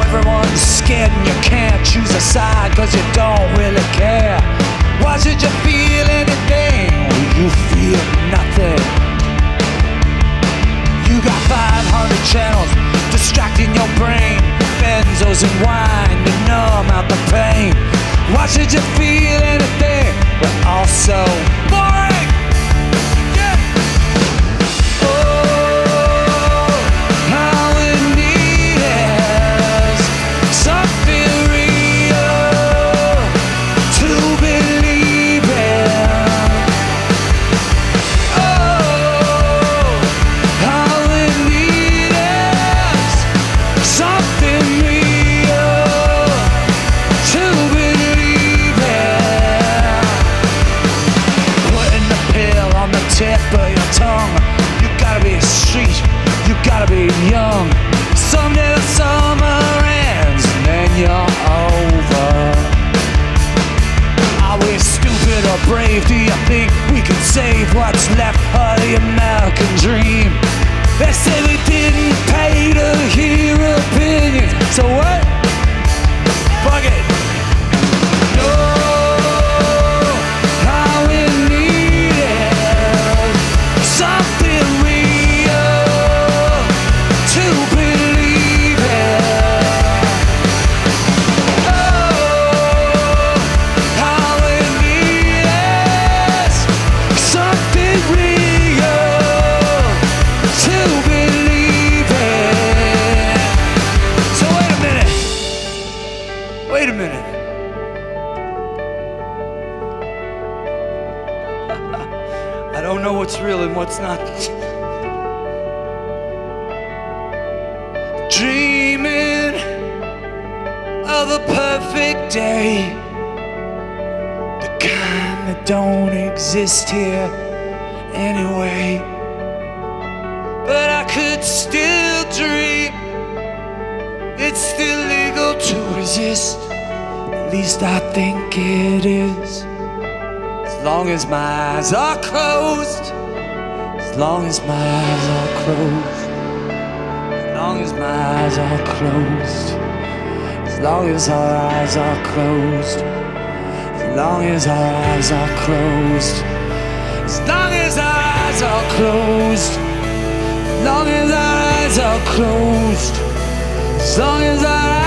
everyone's scared and you can't choose a side cause you don't really care. Why should you feel anything when you feel nothing? You got 500 channels distracting your brain, benzos and wine to numb out the pain. Why should you feel anything? We're all so boring. Yeah. Oh, how we need is something real to believe in. Oh, how we need is something real to believe in. Putting the pill on the tip of your tongue. You gotta be street, you gotta be young. Someday the summer ends and then you're over. Are we stupid or brave? Do you think we can save what's left of the American dream? They say we didn't pay to hear opinions, so what? Fuck it. No, how we need it, something real to believe in. Oh, how we need it, something real to believe in. So wait a minute. Wait a minute. I don't know what's real and what's not. Dreaming of a perfect day, the kind that don't exist here anyway. But I could still dream. It's still legal to resist. At least I think it is. As long as my eyes are closed. As long as my eyes are closed. As long as my eyes are closed. As long as our eyes are closed. As long as our eyes are closed. As long as our eyes are closed. As long as our eyes are closed. As long as our eyes